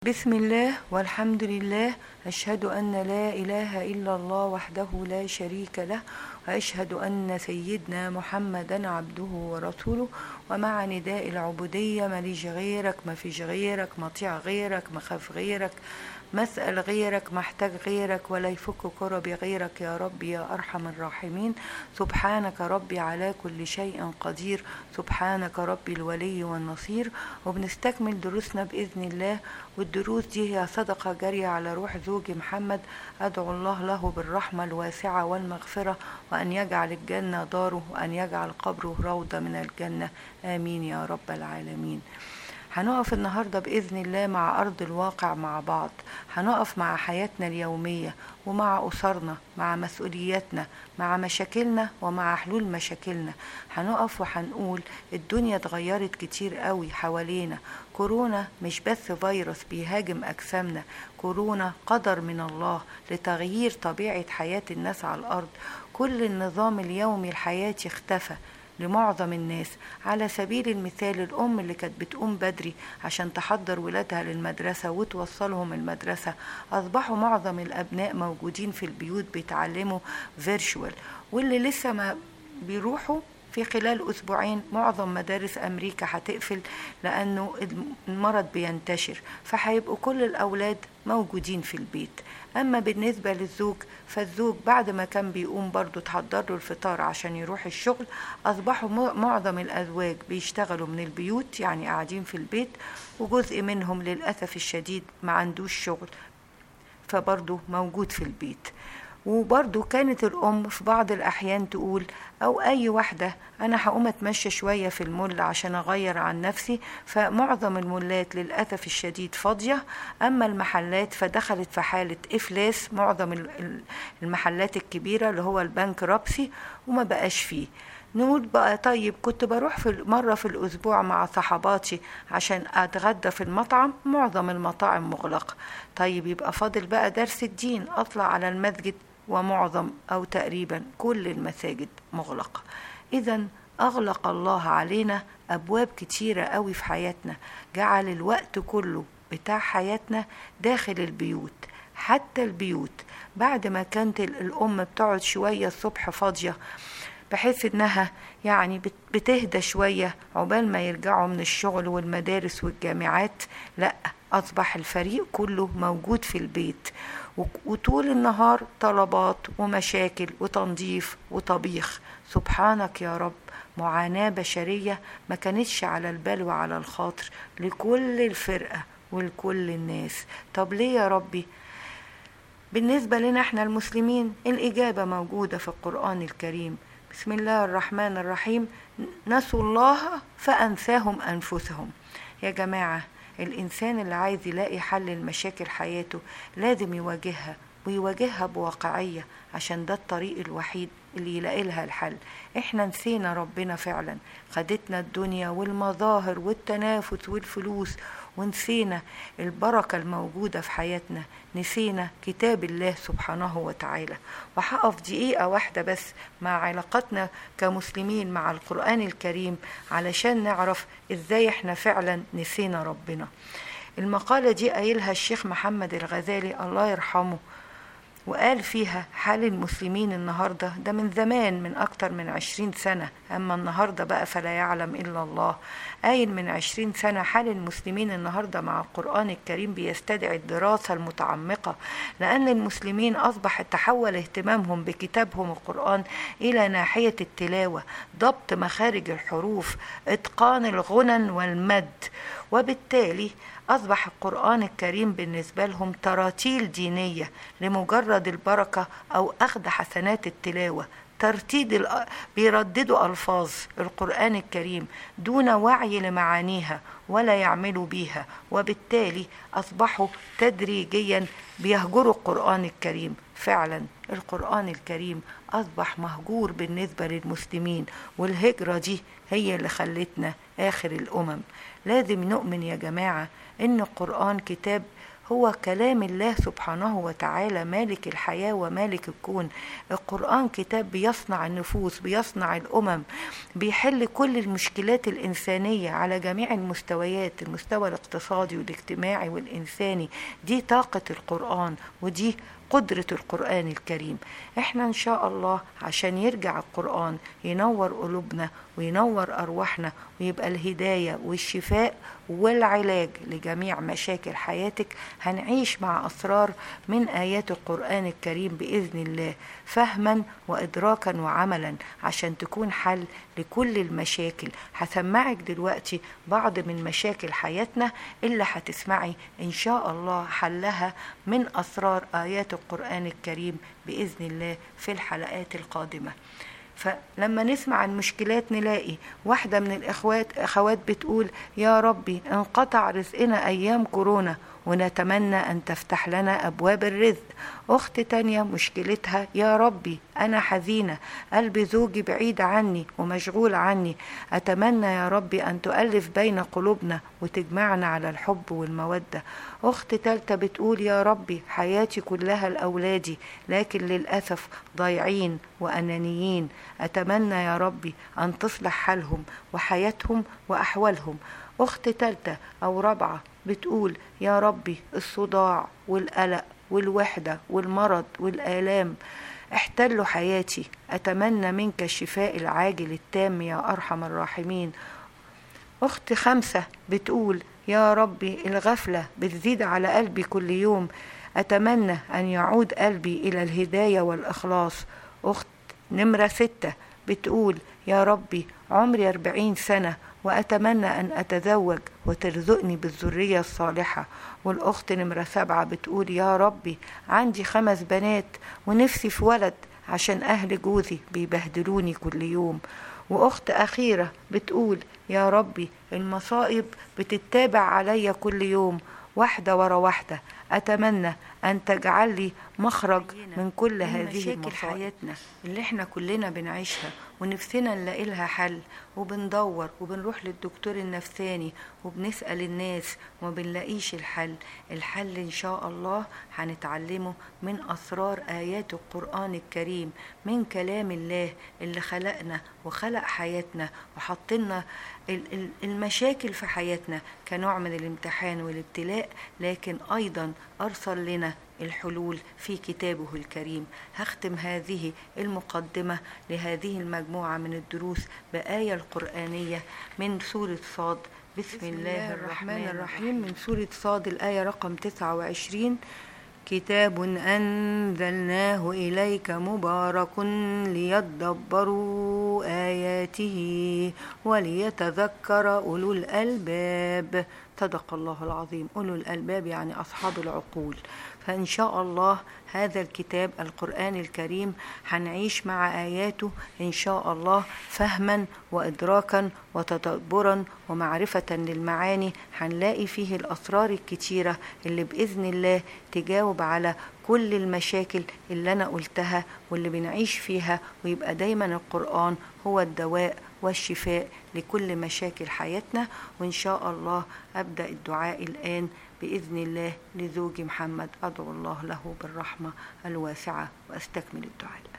بسم الله والحمد لله، أشهد أن لا إله إلا الله وحده لا شريك له، وأشهد أن سيدنا محمدا عبده ورسوله. ومع نداء العبودية ماليش غيرك، ما فيش غيرك، مطيع غيرك، مخاف غيرك، مسأل غيرك، محتاج غيرك، ولا يفك كربي غيرك يا رب يا أرحم الراحمين. سبحانك ربي على كل شيء قدير، سبحانك ربي الولي والنصير. وبنستكمل دروسنا بإذن الله، والدروس دي هي صدقة جارية على روح زوجي محمد. أدعو الله له بالرحمة الواسعة والمغفرة، وأن يجعل الجنة داره، وأن يجعل قبره روضة من الجنة، آمين يا رب العالمين. هنقف النهاردة بإذن الله مع أرض الواقع مع بعض، هنقف مع حياتنا اليومية ومع أسرنا، مع مسؤولياتنا، مع مشاكلنا ومع حلول مشاكلنا. هنقف وهنقول الدنيا اتغيرت كتير قوي حوالينا. كورونا مش بس فيروس بيهاجم أجسامنا، كورونا قدر من الله لتغيير طبيعة حياة الناس على الأرض. كل النظام اليومي الحياتي اختفى لمعظم الناس. على سبيل المثال الأم اللي كانت بتقوم بدري عشان تحضر ولادها للمدرسة وتوصلهم المدرسة، أصبحوا معظم الأبناء موجودين في البيوت بيتعلموا فيرشوال. واللي لسه ما بيروحوا في خلال أسبوعين معظم مدارس أمريكا هتقفل لأنه المرض بينتشر، فهيبقوا كل الأولاد موجودين في البيت. أما بالنسبة للزوج، فالزوج بعد ما كان بيقوم برضو تحضر له الفطار عشان يروح الشغل، أصبحوا معظم الأزواج بيشتغلوا من البيوت، يعني قاعدين في البيت، وجزء منهم للأسف الشديد ما عندوش شغل فبرضو موجود في البيت. وبرضو كانت الأم في بعض الأحيان تقول، أو أي واحدة، أنا هقوم أتمشى شوية في المول عشان أغير عن نفسي. فمعظم المولات للأسف الشديد فاضية، أما المحلات فدخلت في حالة إفلاس. معظم المحلات الكبيرة اللي هو البنك رابسي وما بقاش فيه. نقول بقى طيب كنت بروح مرة في الأسبوع مع صحباتي عشان أتغدى في المطعم، معظم المطاعم مغلقة. طيب يبقى فاضل بقى درس الدين، أطلع على المسجد، ومعظم أو تقريبا كل المساجد مغلقة. إذن أغلق الله علينا أبواب كتيرة قوي في حياتنا، جعل الوقت كله بتاع حياتنا داخل البيوت. حتى البيوت بعد ما كانت الأم بتقعد شوية الصبح فاضية بحيث انها يعني بتهدى شوية عقبال ما يرجعوا من الشغل والمدارس والجامعات، لا، أصبح الفريق كله موجود في البيت، وطول النهار طلبات ومشاكل وتنظيف وطبيخ. سبحانك يا رب، معاناة بشرية ما كانتش على البال وعلى الخاطر لكل الفرقة ولكل الناس. طب ليه يا ربي؟ بالنسبة لنا احنا المسلمين الإجابة موجودة في القرآن الكريم. بسم الله الرحمن الرحيم، نسوا الله فأنساهم أنفسهم. يا جماعة، الإنسان اللي عايز يلاقي حل لمشاكل حياته لازم يواجهها، ويواجهها بواقعية، عشان ده الطريق الوحيد اللي يلاقي لها الحل. احنا نسينا ربنا فعلا، خدتنا الدنيا والمظاهر والتنافس والفلوس، ونسينا البركة الموجودة في حياتنا، نسينا كتاب الله سبحانه وتعالى. وهقف دقيقة واحدة بس مع علاقتنا كمسلمين مع القرآن الكريم علشان نعرف ازاي احنا فعلا نسينا ربنا. المقالة دي قايلها الشيخ محمد الغزالي الله يرحمه، وقال فيها حال المسلمين النهاردة، ده من زمان، من أكتر من 20 سنة، أما النهاردة بقى فلا يعلم إلا الله. قايل من 20 سنة حال المسلمين النهاردة مع القرآن الكريم بيستدعي الدراسة المتعمقة، لأن المسلمين أصبح تحول اهتمامهم بكتابهم القرآن إلى ناحية التلاوة، ضبط مخارج الحروف، إتقان الغنن والمد، وبالتالي أصبح القرآن الكريم بالنسبة لهم تراتيل دينية لمجرد البركة أو أخذ حسنات التلاوة. بيرددوا ألفاظ القرآن الكريم دون وعي لمعانيها ولا يعملوا بيها، وبالتالي أصبحوا تدريجيا بيهجروا القرآن الكريم. فعلا القرآن الكريم أصبح مهجور بالنسبة للمسلمين، والهجرة دي هي اللي خلتنا آخر الأمم. لازم نؤمن يا جماعة إن القرآن كتاب هو كلام الله سبحانه وتعالى مالك الحياة ومالك الكون. القرآن كتاب بيصنع النفوس، بيصنع الأمم، بيحل كل المشكلات الإنسانية على جميع المستويات، المستوى الاقتصادي والاجتماعي والإنساني. دي طاقة القرآن ودي قدرة القرآن الكريم. احنا ان شاء الله عشان يرجع القرآن ينور قلوبنا وينور أرواحنا ويبقى الهداية والشفاء والعلاج لجميع مشاكل حياتك، هنعيش مع أسرار من آيات القرآن الكريم بإذن الله، فهما وإدراكا وعملا، عشان تكون حل لكل المشاكل. هسمعك دلوقتي بعض من مشاكل حياتنا اللي هتسمعي إن شاء الله حلها من أسرار آيات القرآن الكريم بإذن الله في الحلقات القادمة. فلما نسمع عن مشكلات نلاقي واحدة من الأخوات بتقول: يا ربي انقطع رزقنا أيام كورونا ونتمنى أن تفتح لنا أبواب الرزق. أخت تانية مشكلتها: يا ربي أنا حزينة، قلب زوجي بعيد عني ومشغول عني، أتمنى يا ربي أن تؤلف بين قلوبنا وتجمعنا على الحب والمودة. أخت تالتة بتقول: يا ربي حياتي كلها لأولادي لكن للأسف ضايعين وأنانيين، أتمنى يا ربي أن تصلح حالهم وحياتهم وأحوالهم. أخت تالتة أو رابعة بتقول: يا ربي الصداع والقلق والوحدة والمرض والآلام احتلوا حياتي، أتمنى منك الشفاء العاجل التام يا أرحم الراحمين. أخت خامسة بتقول: يا ربي الغفلة بتزيد على قلبي كل يوم، أتمنى أن يعود قلبي إلى الهداية والإخلاص. أخت نمرة 6 بتقول: يا ربي عمري 40 سنة وأتمنى أن أتزوج وترزقني بالذرية الصالحة. والأخت نمرة 7 بتقول: يا ربي عندي 5 بنات ونفسي في ولد عشان أهل جوزي بيبهدلوني كل يوم. وأخت أخيرة بتقول: يا ربي المصائب بتتابع عليا كل يوم واحدة ورا واحدة، أتمنى أن تجعل لي مخرج من كل هذه المشاكل حياتنا اللي احنا كلنا بنعيشها ونفسنا نلاقي لها حل، وبندور وبنروح للدكتور النفساني وبنسأل الناس وما بنلاقيش الحل. الحل إن شاء الله هنتعلمه من أسرار آيات القرآن الكريم، من كلام الله اللي خلقنا وخلق حياتنا وحطلنا المشاكل في حياتنا كنوع من الامتحان والابتلاء، لكن أيضا أرسل لنا الحلول في كتابه الكريم. هختم هذه المقدمة لهذه المجموعة من الدروس بآية القرآنية من سورة صاد. بسم الله الرحمن الرحيم، من سورة صاد الآية رقم 29: كتاب أنزلناه إليك مبارك ليدبروا آياته وليتذكر أولو الألباب. صدق الله العظيم. أولو الألباب يعني أصحاب العقول. فإن شاء الله هذا الكتاب القرآن الكريم هنعيش مع آياته إن شاء الله فهما وإدراكا وتدبرا ومعرفة للمعاني. هنلاقي فيه الأسرار الكتيرة اللي بإذن الله تجاوب على كل المشاكل اللي أنا قلتها واللي بنعيش فيها، ويبقى دايما القرآن هو الدواء والشفاء لكل مشاكل حياتنا. وإن شاء الله أبدأ الدعاء الآن بإذن الله لزوجي محمد، أدعو الله له بالرحمة الواسعة وأستكمل الدعاء.